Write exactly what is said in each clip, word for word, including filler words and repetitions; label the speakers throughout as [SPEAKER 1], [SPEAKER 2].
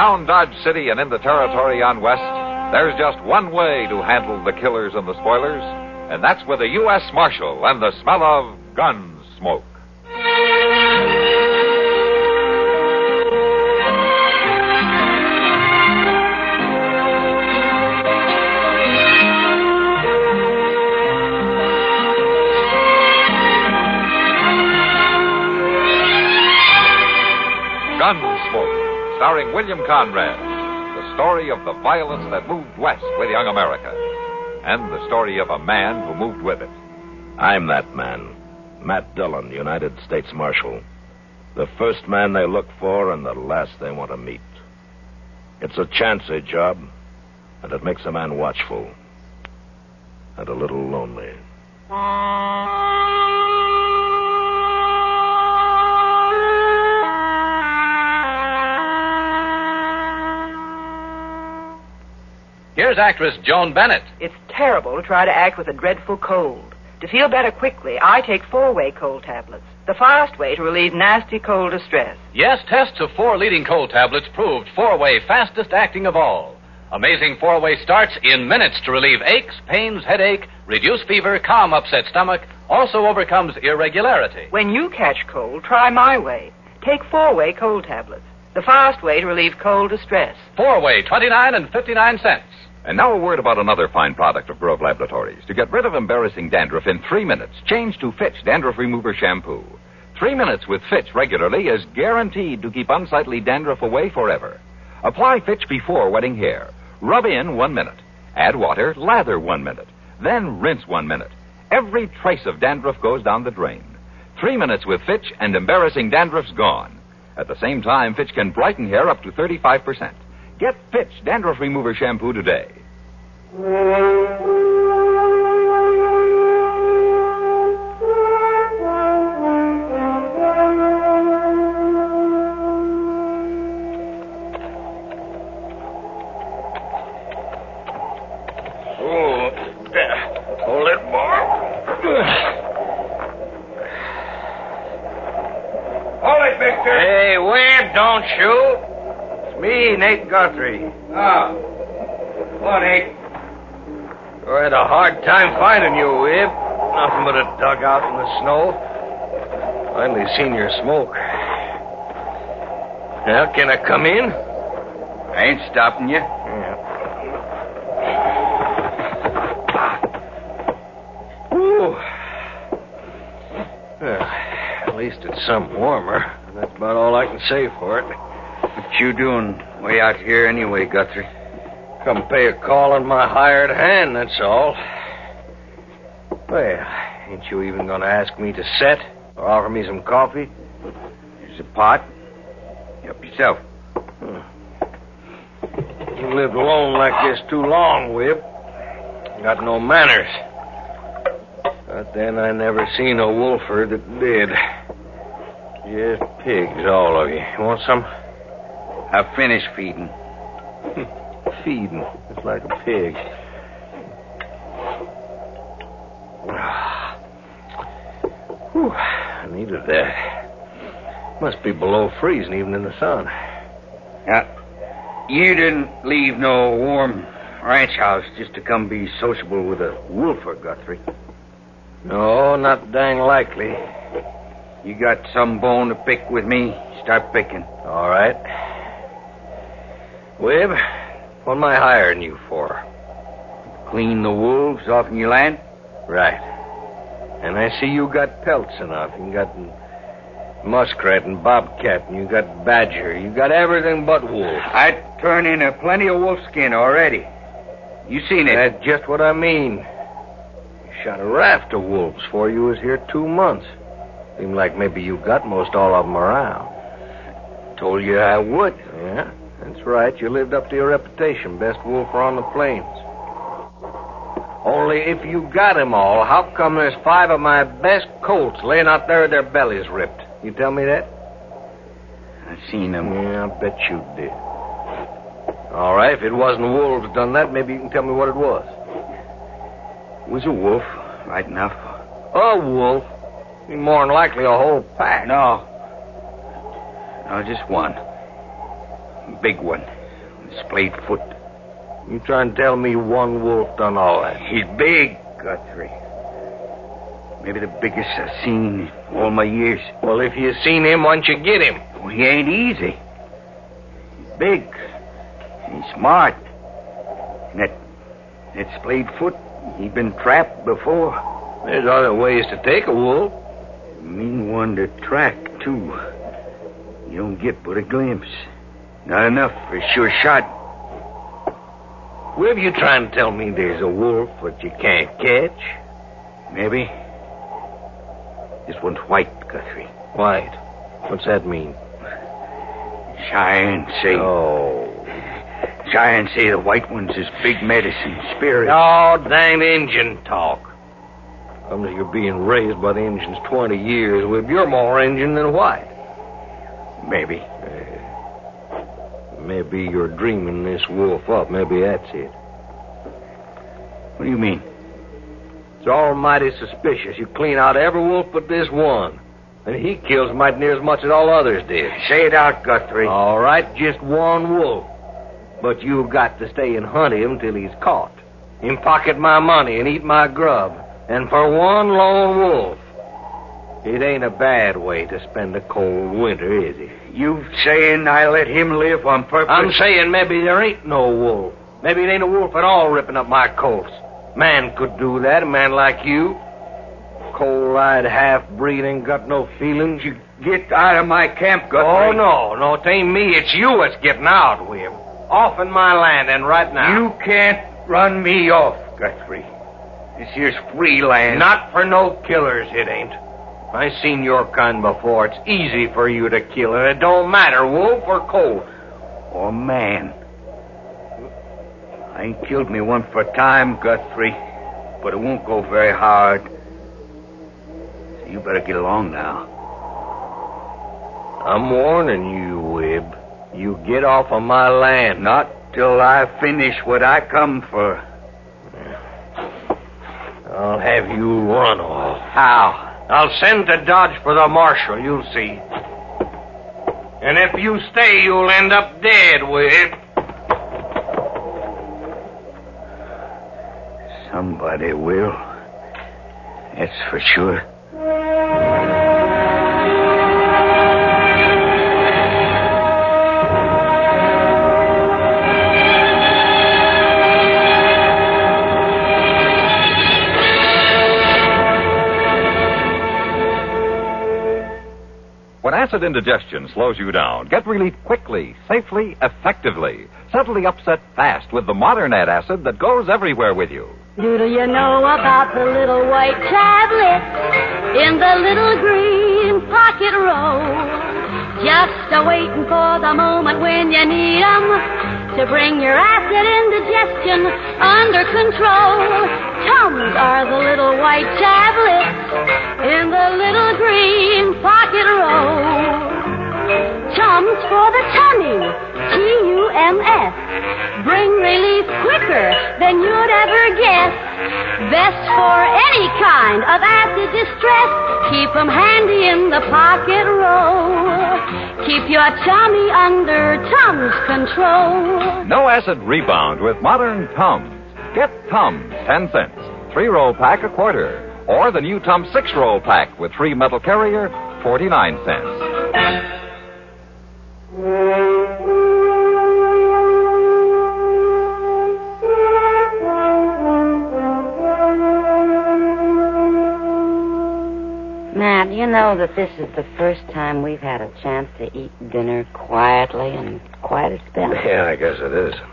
[SPEAKER 1] Around Dodge City and in the territory on West, there's just one way to handle the killers and the spoilers, and that's with a U S Marshal and the smell of gun smoke. Gunsmoke, starring William Conrad. The story of the violence that moved west with young America. And the story of a man who moved with it.
[SPEAKER 2] I'm that man. Matt Dillon, United States Marshal. The first man they look for and the last they want to meet. It's a chancy job, and it makes a man watchful. And a little lonely.
[SPEAKER 3] Here's actress Joan Bennett.
[SPEAKER 4] It's terrible to try to act with a dreadful cold. To feel better quickly, I take four-way cold tablets. The fast way to relieve nasty cold distress.
[SPEAKER 3] Yes, tests of four leading cold tablets proved four-way fastest acting of all. Amazing four-way starts in minutes to relieve aches, pains, headache, reduce fever, calm upset stomach, also overcomes irregularity.
[SPEAKER 4] When you catch cold, try my way. Take four-way cold tablets. The fast way to relieve cold distress.
[SPEAKER 3] Four-way, twenty-nine and fifty-nine cents.
[SPEAKER 1] And now a word about another fine product of Grove Laboratories. To get rid of embarrassing dandruff in three minutes, change to Fitch Dandruff Remover Shampoo. Three minutes with Fitch regularly is guaranteed to keep unsightly dandruff away forever. Apply Fitch before wetting hair. Rub in one minute. Add water, lather one minute. Then rinse one minute. Every trace of dandruff goes down the drain. Three minutes with Fitch and embarrassing dandruff's gone. At the same time, Fitch can brighten hair up to thirty-five percent. Get Fitch Dandruff Remover Shampoo today.
[SPEAKER 5] Oh, hold it, boy. Hold it, Victor.
[SPEAKER 6] Hey, Webb, don't shoot. Me, Nate Guthrie.
[SPEAKER 5] Ah. What, Nate?
[SPEAKER 6] I had a hard time finding you, Webb. Nothing but a dugout in the snow. Finally seen your smoke. Well, can I come in?
[SPEAKER 5] I ain't stopping you.
[SPEAKER 6] Yeah. Ooh. Well, at least it's some warmer. That's about all I can say for it.
[SPEAKER 5] What you doing way out here anyway, Guthrie?
[SPEAKER 6] Come pay a call on my hired hand, that's all. Well, ain't you even going to ask me to set or offer me some coffee?
[SPEAKER 5] Here's a pot. Help yourself.
[SPEAKER 6] Hmm. You lived alone like this too long, Whip. Got no manners. But then I never seen a wolfer that did. Just pigs, all of you. You want some?
[SPEAKER 5] I've finished feeding.
[SPEAKER 6] Feeding. It's like a pig. Whew, I needed that. Must be below freezing even in the sun.
[SPEAKER 5] Now, you didn't leave no warm ranch house just to come be sociable with a wolfer, Guthrie.
[SPEAKER 6] No, not dang likely.
[SPEAKER 5] You got some bone to pick with me? Start picking.
[SPEAKER 6] All right. Webb, what am I hiring you for?
[SPEAKER 5] Clean the wolves off in your land?
[SPEAKER 6] Right. And I see you got pelts enough. You got muskrat and bobcat, and you got badger. You got everything but wolf.
[SPEAKER 5] I turned in a plenty of wolf skin already. You seen it?
[SPEAKER 6] That's just what I mean. You shot a raft of wolves before you was here two months. Seemed like maybe you got most all of them around.
[SPEAKER 5] Told you I would.
[SPEAKER 6] Yeah, that's right. You lived up to your reputation, best wolfer on the plains. Only if you got them all, how come there's five of my best colts laying out there with their bellies ripped? You tell me that?
[SPEAKER 5] I seen them.
[SPEAKER 6] Yeah, I bet you did. All right, if it wasn't wolves done that, maybe you can tell me what it was.
[SPEAKER 5] It was a wolf, right enough.
[SPEAKER 6] A wolf? More than likely a whole pack.
[SPEAKER 5] No. No, just one. Big one. Splayed foot.
[SPEAKER 6] You trying to tell me one wolf done all that?
[SPEAKER 5] He's big, Guthrie. Maybe the biggest I've seen in all my years.
[SPEAKER 6] Well, if you seen him, why don't you get him?
[SPEAKER 5] Well, he ain't easy. He's big. He's smart. And that, that splayed foot, he been trapped before.
[SPEAKER 6] There's other ways to take a wolf.
[SPEAKER 5] A mean one to track, too. You don't get but a glimpse. Not enough for a sure shot.
[SPEAKER 6] Were you trying to tell me there's a wolf that you can't catch?
[SPEAKER 5] Maybe. This one's white, Guthrie.
[SPEAKER 6] White? What's that mean?
[SPEAKER 5] Cheyenne say...
[SPEAKER 6] Oh.
[SPEAKER 5] Cheyenne say the white one's his big medicine spirit.
[SPEAKER 6] Oh, dang Injun talk. Comes to you're being raised by the Injuns twenty years. Well, you're more Injun than white.
[SPEAKER 5] Maybe.
[SPEAKER 6] Uh, maybe you're dreaming this wolf up. Maybe that's it.
[SPEAKER 5] What do you mean?
[SPEAKER 6] It's almighty suspicious. You clean out every wolf but this one. And he kills mighty near as much as all others did.
[SPEAKER 5] Say it out, Guthrie.
[SPEAKER 6] All right, just one wolf. But you've got to stay and hunt him till he's caught. Him pocket my money and eat my grub. And for one lone wolf, it ain't a bad way to spend a cold winter, is it?
[SPEAKER 5] You saying I let him live on purpose?
[SPEAKER 6] I'm saying maybe there ain't no wolf. Maybe it ain't a wolf at all ripping up my coats. Man could do that, a man like you. Cold-eyed half-breed ain't got no feelings.
[SPEAKER 5] You get out of my camp, Guthrie.
[SPEAKER 6] Oh, no. No, it ain't me. It's you that's getting out, William. Off in my land, and right now.
[SPEAKER 5] You can't run me off, Guthrie. This here's free land.
[SPEAKER 6] Not for no killers, it ain't. I seen your kind before. It's easy for you to kill, and it don't matter, wolf or cold.
[SPEAKER 5] Or man. I ain't killed me one for time, Guthrie, but it won't go very hard. So you better get along now.
[SPEAKER 6] I'm warning you, Wib. You get off of my land.
[SPEAKER 5] Not till I finish what I come for.
[SPEAKER 6] I'll have you run off.
[SPEAKER 5] How?
[SPEAKER 6] I'll send to Dodge for the marshal, you'll see. And if you stay, you'll end up dead, Wib.
[SPEAKER 5] Somebody will. That's for sure.
[SPEAKER 1] When acid indigestion slows you down, get relief quickly, safely, effectively. Subtly upset fast with the modern antacid that goes everywhere with you.
[SPEAKER 7] Do you know about the little white tablet in the little green pocket roll? Just a waiting for the moment when you need 'em to bring your acid indigestion under control. Tums are the little white tablets in the little green pocket roll. Tums for the tummy, T U M S. Bring relief quicker than you'd ever guess. Best for any kind of acid distress. Keep 'em handy in the pocket roll. Keep your tummy under Tums control.
[SPEAKER 1] No acid rebound with modern Tums. Get Tums, ten cents. Three-roll pack, a quarter. Or the new Tums six-roll pack with free metal carrier, forty-nine cents.
[SPEAKER 8] Now, do you know that this is the first time we've had a chance to eat dinner quietly and quite a spell?
[SPEAKER 2] Yeah, I guess it is.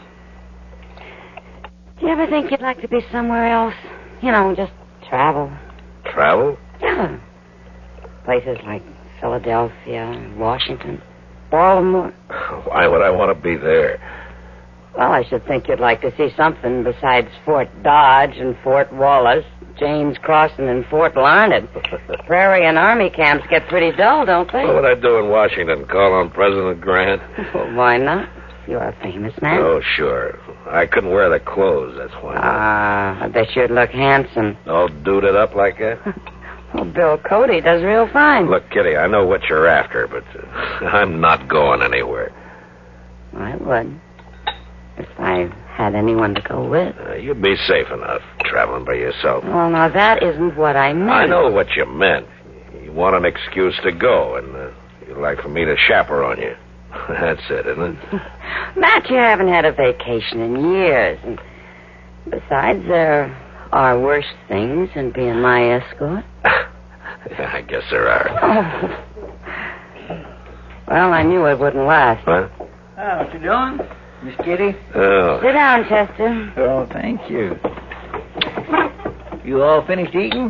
[SPEAKER 8] Do you ever think you'd like to be somewhere else? You know, just travel.
[SPEAKER 2] Travel?
[SPEAKER 8] Yeah. Places like Philadelphia, Washington, Baltimore.
[SPEAKER 2] Why would I want to be there?
[SPEAKER 8] Well, I should think you'd like to see something besides Fort Dodge and Fort Wallace, James Crossing and Fort Larned. Prairie and Army camps get pretty dull, don't they?
[SPEAKER 2] What would I do in Washington? Call on President Grant?
[SPEAKER 8] Well, why not? You're a famous man.
[SPEAKER 2] Oh, sure. I couldn't wear the clothes, that's why.
[SPEAKER 8] Ah, I bet you'd look handsome.
[SPEAKER 2] All duded up like that?
[SPEAKER 8] Well, Bill Cody does real fine.
[SPEAKER 2] Look, Kitty, I know what you're after, but uh, I'm not going anywhere.
[SPEAKER 8] would. If I had anyone to go with.
[SPEAKER 2] Uh, you'd be safe enough traveling by yourself.
[SPEAKER 8] Well, now, that isn't what I meant.
[SPEAKER 2] I know what you meant. You want an excuse to go, and uh, you'd like for me to chaperone you. That's it, isn't it?
[SPEAKER 8] Matt, you haven't had a vacation in years. And besides, there are worse things than being my escort.
[SPEAKER 2] Yeah, I guess there are.
[SPEAKER 8] Oh. Well, I knew it wouldn't last.
[SPEAKER 2] What?
[SPEAKER 5] Oh, what you doing, Miss Kitty?
[SPEAKER 2] Oh.
[SPEAKER 8] Sit down, Chester.
[SPEAKER 5] Oh, thank you. You all finished eating?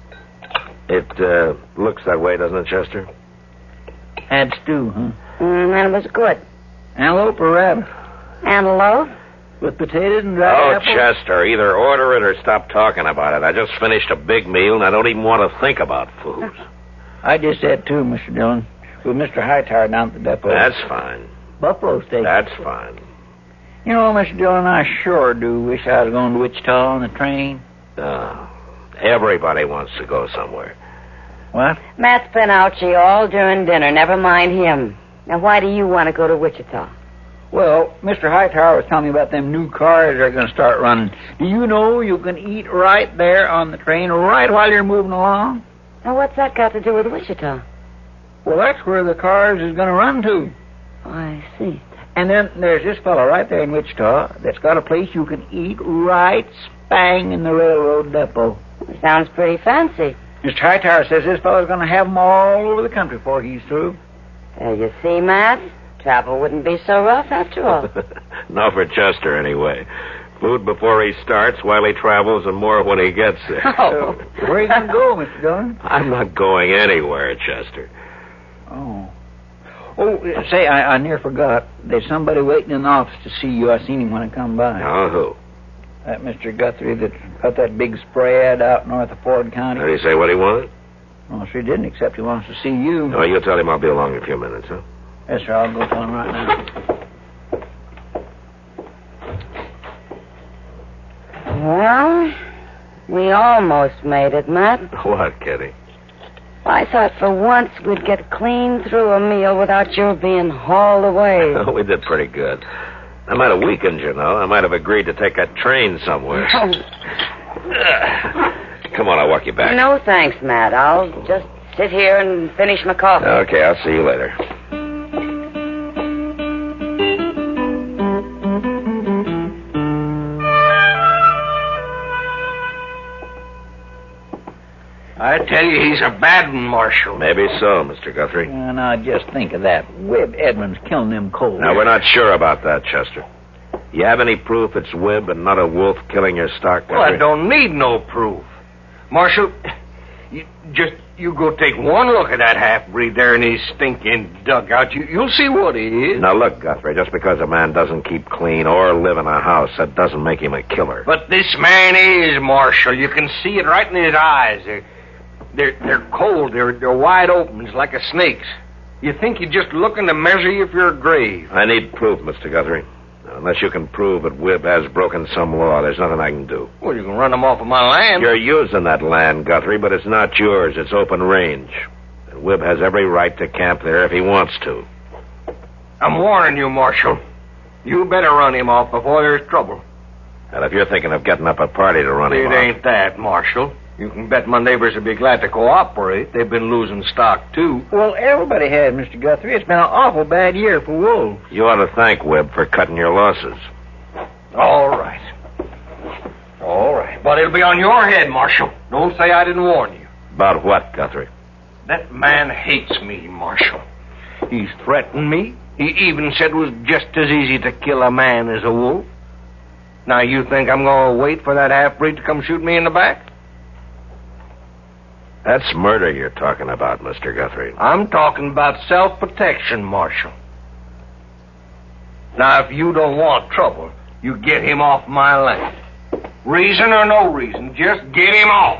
[SPEAKER 2] It uh, looks that way, doesn't it, Chester?
[SPEAKER 5] Had stew, huh?
[SPEAKER 8] Mm, and it was good.
[SPEAKER 5] Antelope or rabbit?
[SPEAKER 8] Antelope?
[SPEAKER 5] With potatoes and dried
[SPEAKER 2] Oh,
[SPEAKER 5] apples?
[SPEAKER 2] Chester, either order it or stop talking about it. I just finished a big meal, and I don't even want to think about food.
[SPEAKER 5] I just had two, Mister Dillon, with Mister Hightower down at the depot.
[SPEAKER 2] That's fine.
[SPEAKER 5] Buffalo steak.
[SPEAKER 2] That's fine.
[SPEAKER 5] You know, Mister Dillon, I sure do wish I was going to Wichita on the train.
[SPEAKER 2] Uh, everybody wants to go somewhere.
[SPEAKER 5] What?
[SPEAKER 8] Matt's been out all during dinner. Never mind him. Now, why do you want to go to Wichita?
[SPEAKER 5] Well, Mister Hightower was telling me about them new cars they're going to start running. Do you know you can eat right there on the train, right while you're moving along?
[SPEAKER 8] Now, what's that got to do with Wichita?
[SPEAKER 5] Well, that's where the cars is going to run to.
[SPEAKER 8] Oh, I see.
[SPEAKER 5] And then there's this fellow right there in Wichita that's got a place you can eat right spang in the railroad depot.
[SPEAKER 8] Sounds pretty fancy.
[SPEAKER 5] Mister Hightower says this fellow's going to have them all over the country before he's through.
[SPEAKER 8] There you see, Matt. Travel wouldn't be so rough after all.
[SPEAKER 2] Not for Chester, anyway. Food before he starts, while he travels, and more when he gets there.
[SPEAKER 8] Oh.
[SPEAKER 5] Where are you going to go, Mister Dillon?
[SPEAKER 2] I'm not going anywhere, Chester.
[SPEAKER 5] Oh. Oh, say, I, I near forgot. There's somebody waiting in the office to see you. I seen him when I come by.
[SPEAKER 2] Now, who?
[SPEAKER 5] That Mister Guthrie that got that big spray ad out north of Ford County.
[SPEAKER 2] Did he say what he wanted?
[SPEAKER 5] Well, sure didn't, except he wants to see you.
[SPEAKER 2] No, you tell him I'll be along in a few minutes, huh?
[SPEAKER 5] Yes, sir. I'll go tell him right now.
[SPEAKER 8] Well, we almost made it, Matt.
[SPEAKER 2] What, Kitty?
[SPEAKER 8] I thought for once we'd get clean through a meal without your being hauled away.
[SPEAKER 2] Oh, we did pretty good. I might have weakened, you know. I might have agreed to take that train somewhere.
[SPEAKER 8] Oh.
[SPEAKER 2] Come on, I'll walk you back.
[SPEAKER 8] No, thanks, Matt. I'll just sit here and finish my coffee.
[SPEAKER 2] Okay, I'll see you later.
[SPEAKER 6] I tell you, he's a bad one, Marshal.
[SPEAKER 2] Maybe so, Mister Guthrie.
[SPEAKER 5] Uh, now, just think of that. Webb Edmonds killing them cold.
[SPEAKER 2] Now, we're not sure about that, Chester. You have any proof it's Webb and not a wolf killing your stock, Guthrie?
[SPEAKER 6] Well, I don't need no proof. Marshal, you just you go take one look at that half-breed there in his stinking dugout. You, you'll see what he is.
[SPEAKER 2] Now, look, Guthrie, just because a man doesn't keep clean or live in a house, that doesn't make him a killer.
[SPEAKER 6] But this man is, Marshal. You can see it right in his eyes. They're, they're, they're cold. They're, they're wide open. It's like a snake's. You think you're just looking to measure you for your grave.
[SPEAKER 2] I need proof, Mister Guthrie. Unless you can prove that Webb has broken some law, there's nothing I can do.
[SPEAKER 6] Well, you can run him off of my land.
[SPEAKER 2] You're using that land, Guthrie, but it's not yours. It's open range. And Webb has every right to camp there if he wants to.
[SPEAKER 6] I'm warning you, Marshal. You better run him off before there's trouble.
[SPEAKER 2] And if you're thinking of getting up a party to run him
[SPEAKER 6] It
[SPEAKER 2] off...
[SPEAKER 6] ain't that, Marshal. You can bet my neighbors would be glad to cooperate. They've been losing stock, too.
[SPEAKER 5] Well, everybody has, Mister Guthrie. It's been an awful bad year for wolves.
[SPEAKER 2] You ought to thank Webb for cutting your losses.
[SPEAKER 6] All right. All right. But it'll be on your head, Marshal. Don't say I didn't warn you.
[SPEAKER 2] About what, Guthrie?
[SPEAKER 6] That man hates me, Marshal. He's threatened me. He even said it was just as easy to kill a man as a wolf. Now, you think I'm going to wait for that half-breed to come shoot me in the back?
[SPEAKER 2] That's murder you're talking about, Mister Guthrie.
[SPEAKER 6] I'm talking about self-protection, Marshal. Now, if you don't want trouble, you get him off my land. Reason or no reason, just get him off.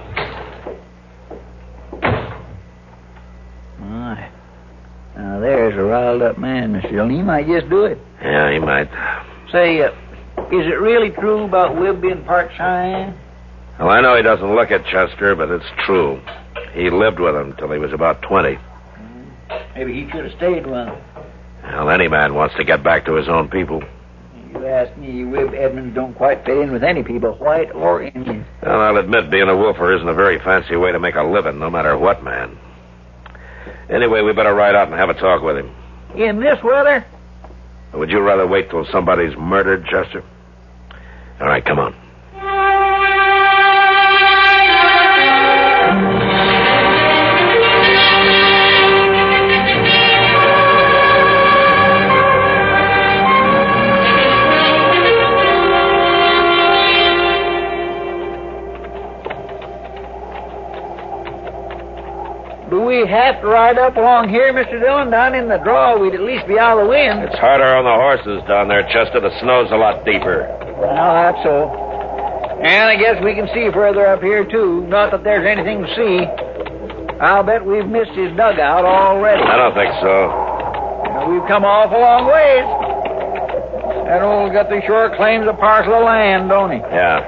[SPEAKER 5] All right. Now, there's a riled-up man, Mister Dillon. He might just do it.
[SPEAKER 2] Yeah, he might.
[SPEAKER 5] Say, uh, is it really true about Webb being part Cheyenne?
[SPEAKER 2] Well, I know he doesn't look at Chester, but it's true. He lived with him till he was about twenty.
[SPEAKER 5] Maybe he should have stayed with him.
[SPEAKER 2] Well, any man wants to get back to his own people.
[SPEAKER 9] You ask me, Wib Edmonds don't quite fit in with any people, white or Indian.
[SPEAKER 2] Well, I'll admit being a wolfer isn't a very fancy way to make a living, no matter what man. Anyway, we better ride out and have a talk with him.
[SPEAKER 9] In this weather?
[SPEAKER 2] Would you rather wait till somebody's murdered, Chester? All right, come on.
[SPEAKER 9] Do we have to ride up along here, Mister Dillon? Down in the draw, we'd at least be out of the wind.
[SPEAKER 2] It's harder on the horses down there, Chester. The snow's a lot deeper.
[SPEAKER 9] Well, that's so. And I guess we can see further up here, too. Not that there's anything to see. I'll bet we've missed his dugout already.
[SPEAKER 2] I don't think so.
[SPEAKER 9] Well, we've come off a long ways. That old Guthrie sure claims a parcel of land, don't he?
[SPEAKER 2] Yeah.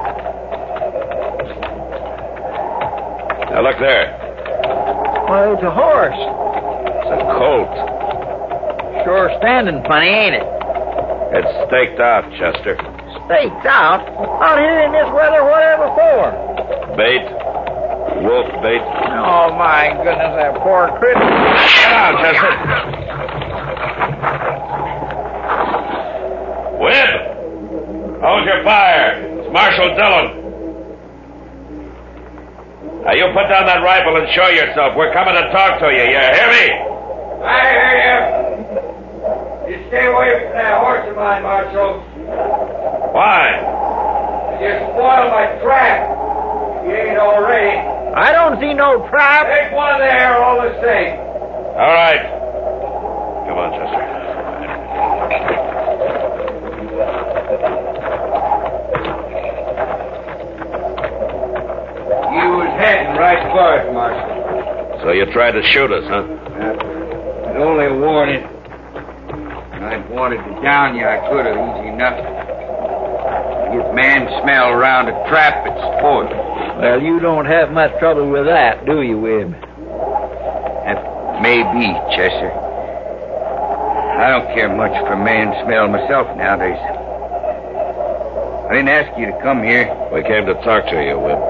[SPEAKER 2] Now, look there.
[SPEAKER 9] Well, it's a horse.
[SPEAKER 2] It's a colt.
[SPEAKER 9] Sure standing funny, ain't it?
[SPEAKER 2] It's staked out, Chester.
[SPEAKER 9] Staked out? Out here in this weather, whatever for?
[SPEAKER 2] Bait. Wolf bait.
[SPEAKER 9] Oh, my goodness, that poor critter.
[SPEAKER 2] Get out, Chester. Whip! Hold your fire. It's Marshal Dillon. Now, you put down that rifle and show yourself. We're coming to talk to you. You hear me?
[SPEAKER 5] I hear you. You stay away from that horse of mine, Marshal.
[SPEAKER 2] Why?
[SPEAKER 5] You spoiled my trap. You ain't already.
[SPEAKER 9] I don't see no trap.
[SPEAKER 5] Take one there all the same.
[SPEAKER 2] All right. Come on, Chester.
[SPEAKER 5] You was heading right for it, Marshal.
[SPEAKER 2] So you tried to shoot us, huh?
[SPEAKER 5] I'd only warn it. I'd wanted to down you, I could have, easy enough. Get man smell around a trap, it's spoiled.
[SPEAKER 9] Well, you don't have much trouble with that, do you, Wib?
[SPEAKER 5] That may be, Chester. I don't care much for man smell myself nowadays. I didn't ask you to come here.
[SPEAKER 2] We came to talk to you, Whip.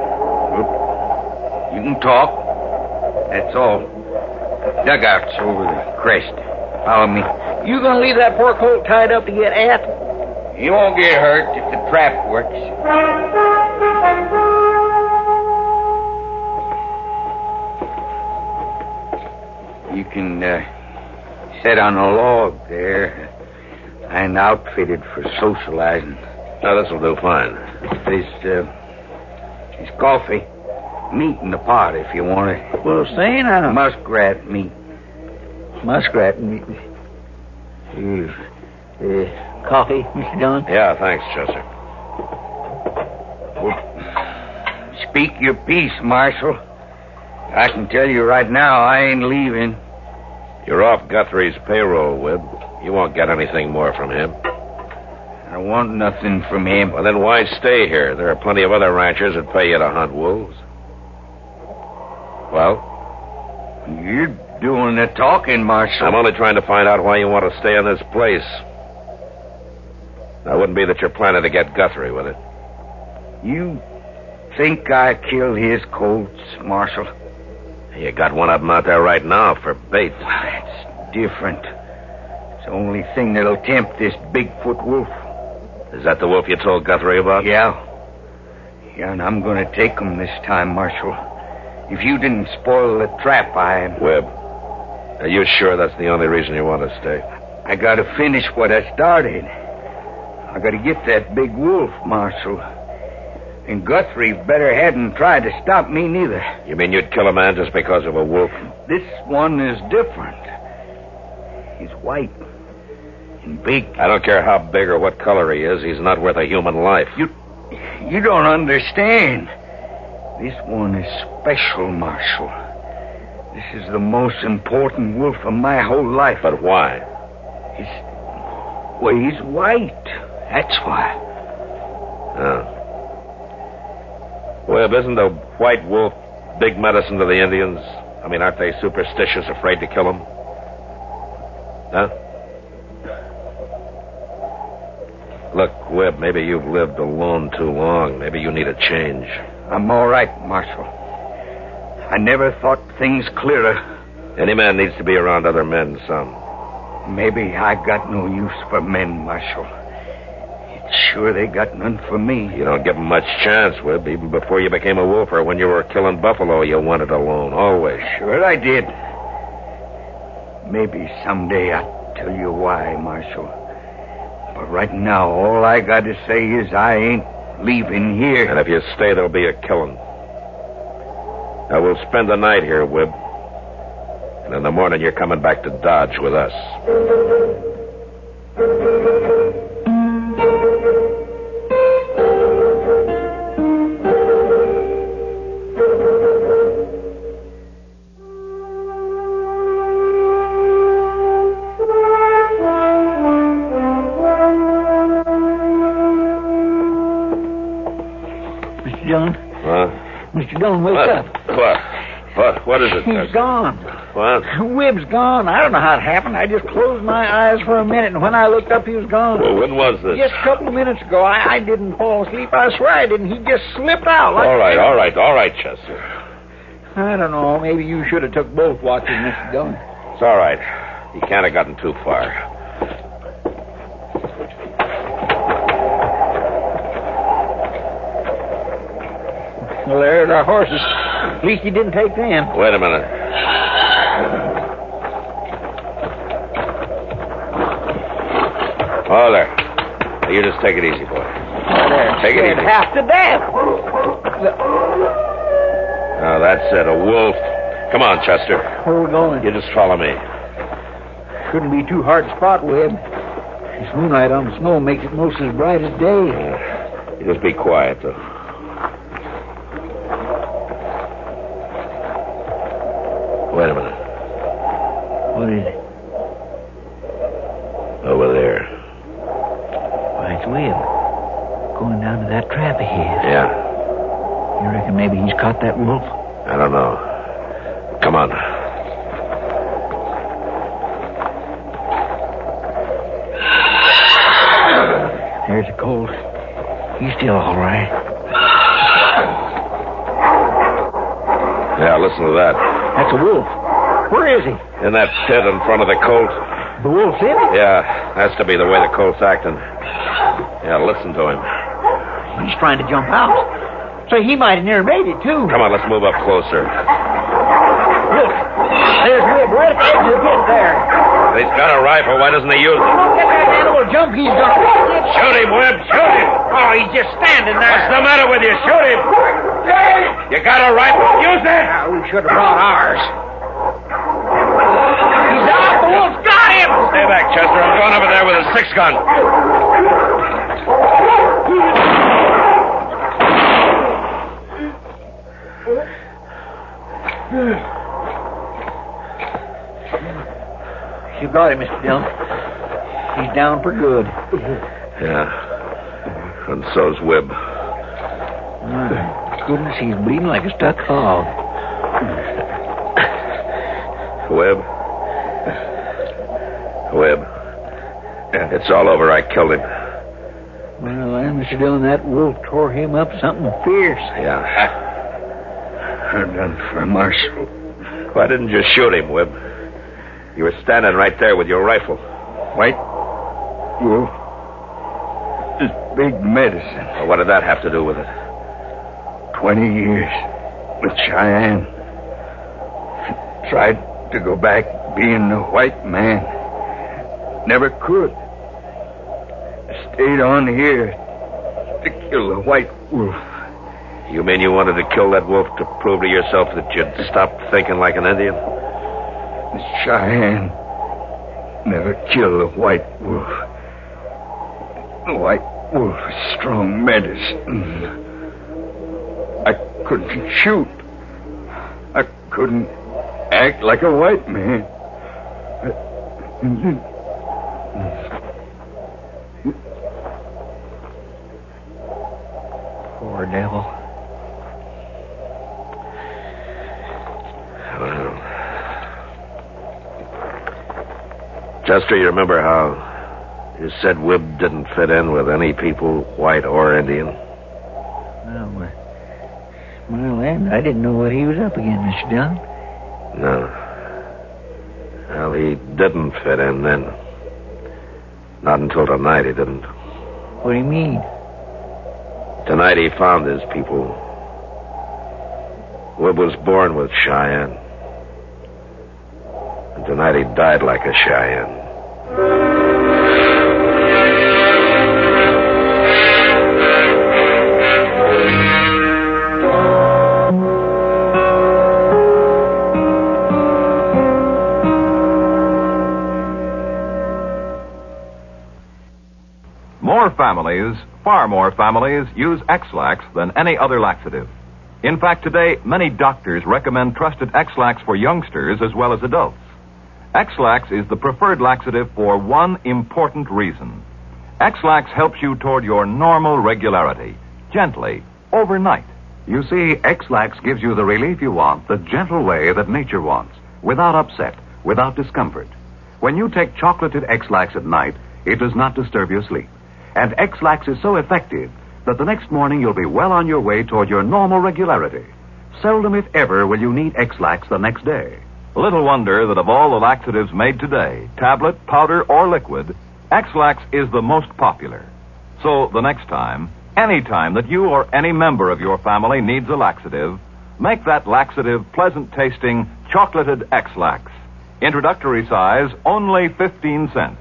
[SPEAKER 5] You can talk. That's all. Dugout's over the crest. Follow me.
[SPEAKER 9] You gonna leave that poor colt tied up to get at?
[SPEAKER 5] He won't get hurt if the trap works. You can uh, sit on a log there. I'm outfitted for socializing.
[SPEAKER 2] Now, this'll do fine.
[SPEAKER 5] There's, uh, there's coffee. Meat in the pot if you want it.
[SPEAKER 9] Well, saying I don't...
[SPEAKER 5] Muskrat meat.
[SPEAKER 9] Muskrat meat. Uh, uh, coffee, Mister Dillon?
[SPEAKER 2] Yeah, thanks, Chester.
[SPEAKER 5] Well, speak your piece, Marshal. I can tell you right now, I ain't leaving.
[SPEAKER 2] You're off Guthrie's payroll, Wib. You won't get anything more from him.
[SPEAKER 5] I don't want nothing from him.
[SPEAKER 2] Well, then why stay here? There are plenty of other ranchers that pay you to hunt wolves. Well?
[SPEAKER 5] You're doing the talking, Marshal.
[SPEAKER 2] I'm only trying to find out why you want to stay in this place. Now, it wouldn't be that you're planning to get Guthrie with it.
[SPEAKER 5] You think I killed his colts, Marshal?
[SPEAKER 2] You got one of them out there right now for bait.
[SPEAKER 5] Well, that's different. It's the only thing that'll tempt this Bigfoot wolf.
[SPEAKER 2] Is that the wolf you told Guthrie about?
[SPEAKER 5] Yeah. Yeah, and I'm going to take him this time, Marshal. If you didn't spoil the trap, I...
[SPEAKER 2] Webb, are you sure that's the only reason you want to stay?
[SPEAKER 5] I got to finish what I started. I got to get that big wolf, Marshal. And Guthrie better hadn't tried to stop me neither.
[SPEAKER 2] You mean you'd kill a man just because of a wolf?
[SPEAKER 5] This one is different. He's white and big.
[SPEAKER 2] I don't care how big or what color he is. He's not worth a human life.
[SPEAKER 5] You, you don't understand. This one is special, Marshal. This is the most important wolf of my whole life.
[SPEAKER 2] But why?
[SPEAKER 5] He's, well, he's white. That's why.
[SPEAKER 2] Oh. Well, isn't the white wolf big medicine to the Indians? I mean, aren't they superstitious, afraid to kill him? Huh? Look, Webb, maybe you've lived alone too long. Maybe you need a change.
[SPEAKER 5] I'm all right, Marshal. I never thought things clearer.
[SPEAKER 2] Any man needs to be around other men, son.
[SPEAKER 5] Maybe I got no use for men, Marshal. It's sure they got none for me.
[SPEAKER 2] You don't give them much chance, Webb. Even before you became a wolfer, when you were killing buffalo, you wanted alone, always.
[SPEAKER 5] Sure I did. Maybe someday I'll tell you why, Marshal. But right now, all I got to say is I ain't leaving here.
[SPEAKER 2] And if you stay, there'll be a killing. Now, we'll spend the night here, Webb. And in the morning, you're coming back to Dodge with us.
[SPEAKER 9] Mister Dillon?
[SPEAKER 2] Huh?
[SPEAKER 9] Mister Dillon, wake
[SPEAKER 2] What?
[SPEAKER 9] up.
[SPEAKER 2] What? What? What is it?
[SPEAKER 9] He's
[SPEAKER 2] Chester?
[SPEAKER 9] gone.
[SPEAKER 2] What?
[SPEAKER 9] Webb's gone. I don't know how it happened. I just closed my eyes for a minute, and when I looked up, he was gone.
[SPEAKER 2] Well, when was this?
[SPEAKER 9] Just a couple of minutes ago. I, I didn't fall asleep. I swear I didn't. He just slipped out. Like
[SPEAKER 2] All right, all right, all right, Chester.
[SPEAKER 9] I don't know. Maybe you should have took both watches, Mister Dillon.
[SPEAKER 2] It's all right. He can't have gotten too far.
[SPEAKER 9] Well, there's our horses. At least he didn't take them.
[SPEAKER 2] Wait a minute. Oh, there. Now, you just take it easy, boy. Take it easy.
[SPEAKER 9] Half to death.
[SPEAKER 2] Oh, that's it, a wolf. Come on, Chester.
[SPEAKER 9] Where are we going?
[SPEAKER 2] You just follow me.
[SPEAKER 9] Couldn't be too hard to spot, Webb. This moonlight on the snow makes it most as bright as day.
[SPEAKER 2] Uh, you just be quiet, though. Wait a minute.
[SPEAKER 9] What is it?
[SPEAKER 2] Over there.
[SPEAKER 9] Why, it's Webb. Going down to that trap of his.
[SPEAKER 2] Yeah.
[SPEAKER 9] You reckon maybe he's caught that wolf?
[SPEAKER 2] I don't know. Come on.
[SPEAKER 9] There's a colt. He's still all right.
[SPEAKER 2] Yeah, listen to that.
[SPEAKER 9] That's a wolf. Where is he?
[SPEAKER 2] In that pit in front of the colt.
[SPEAKER 9] The wolf's in it?
[SPEAKER 2] Yeah, has to be the way the colt's acting. Yeah, listen to him.
[SPEAKER 9] He's trying to jump out. So he might have near made it, too.
[SPEAKER 2] Come on, let's move up closer.
[SPEAKER 9] Look, there's Webb right at the edge of the pit there.
[SPEAKER 2] He's got a rifle. Why doesn't he use it?
[SPEAKER 9] Look at that animal jump he's done.
[SPEAKER 2] Shoot him, Webb. Shoot him.
[SPEAKER 9] Oh, he's just standing there.
[SPEAKER 2] What's the matter with you? Shoot him. You got a rifle. Use it.
[SPEAKER 9] Ah, we should have brought ours. He's out. The wolf's got him.
[SPEAKER 2] Stay back, Chester. I'm going over there with a six gun.
[SPEAKER 9] You got him, Mister Dillon. He's down for good.
[SPEAKER 2] Yeah. And so's Webb.
[SPEAKER 9] My goodness, he's bleeding like a stuck hog.
[SPEAKER 2] Webb. Webb. It's all over. I killed him.
[SPEAKER 9] Well, then, Mister Dillon, that wolf tore him up something fierce.
[SPEAKER 2] Yeah.
[SPEAKER 5] I'm done for Marshal.
[SPEAKER 2] Why didn't you shoot him, Webb? You were standing right there with your rifle.
[SPEAKER 5] White wolf is big medicine.
[SPEAKER 2] Well, what did that have to do with it?
[SPEAKER 5] Twenty years with Cheyenne. Tried to go back being a white man. Never could. Stayed on here to kill the white wolf.
[SPEAKER 2] You mean you wanted to kill that wolf to prove to yourself that you'd stopped thinking like an Indian?
[SPEAKER 5] Cheyenne never killed a white wolf. The white wolf is strong medicine. I couldn't shoot. I couldn't act like a white man.
[SPEAKER 9] Poor devil.
[SPEAKER 2] Well, Chester, you remember how you said Webb didn't fit in with any people, white or Indian?
[SPEAKER 9] Well, uh, well, and I didn't know what he was up against, Mister Dillon.
[SPEAKER 2] No. Well, he didn't fit in then. Not until tonight he didn't.
[SPEAKER 9] What do you mean?
[SPEAKER 2] Tonight he found his people. Webb was born with Cheyenne. And tonight he died like a Cheyenne.
[SPEAKER 1] More families, far more families, use X-Lax than any other laxative. In fact, today, many doctors recommend trusted X-Lax for youngsters as well as adults. X-Lax is the preferred laxative for one important reason. X-Lax helps you toward your normal regularity, gently, overnight.
[SPEAKER 10] You see, X-Lax gives you the relief you want the gentle way that nature wants, without upset, without discomfort. When you take chocolated X-Lax at night, it does not disturb your sleep. And X-Lax is so effective that the next morning you'll be well on your way toward your normal regularity. Seldom, if ever, will you need X-Lax the next day.
[SPEAKER 1] Little wonder that of all the laxatives made today, tablet, powder, or liquid, X-Lax is the most popular. So the next time, any time that you or any member of your family needs a laxative, make that laxative pleasant-tasting, chocolated X-Lax. Introductory size, only fifteen cents.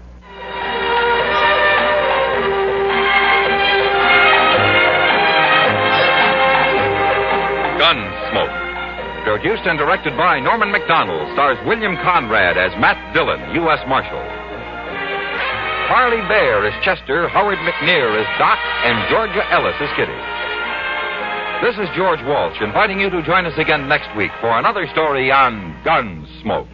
[SPEAKER 1] Gunsmoke. Produced and directed by Norman McDonald, stars William Conrad as Matt Dillon, U S Marshal. Harley Bear as Chester, Howard McNear as Doc, and Georgia Ellis as Kitty. This is George Walsh inviting you to join us again next week for another story on Gunsmoke.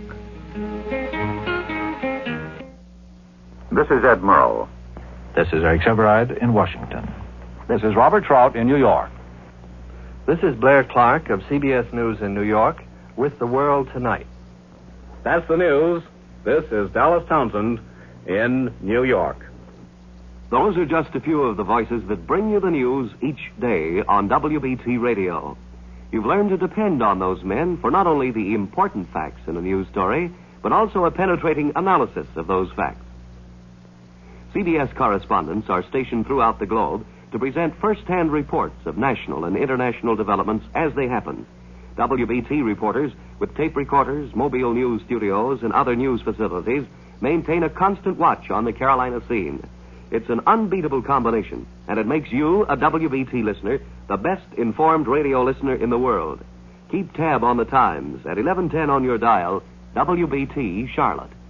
[SPEAKER 10] This is Ed Murrow.
[SPEAKER 11] This is Eric Severide in Washington. This is Robert Trout in New York.
[SPEAKER 12] This is Blair Clark of C B S News in New York with The World Tonight.
[SPEAKER 13] That's the news. This is Dallas Townsend in New York.
[SPEAKER 14] Those are just a few of the voices that bring you the news each day on W B T Radio. You've learned to depend on those men for not only the important facts in a news story, but also a penetrating analysis of those facts. C B S correspondents are stationed throughout the globe to present first-hand reports of national and international developments as they happen. W B T reporters with tape recorders, mobile news studios, and other news facilities maintain a constant watch on the Carolina scene. It's an unbeatable combination, and it makes you, a W B T listener, the best informed radio listener in the world. Keep tab on the times at eleven ten on your dial, W B T Charlotte.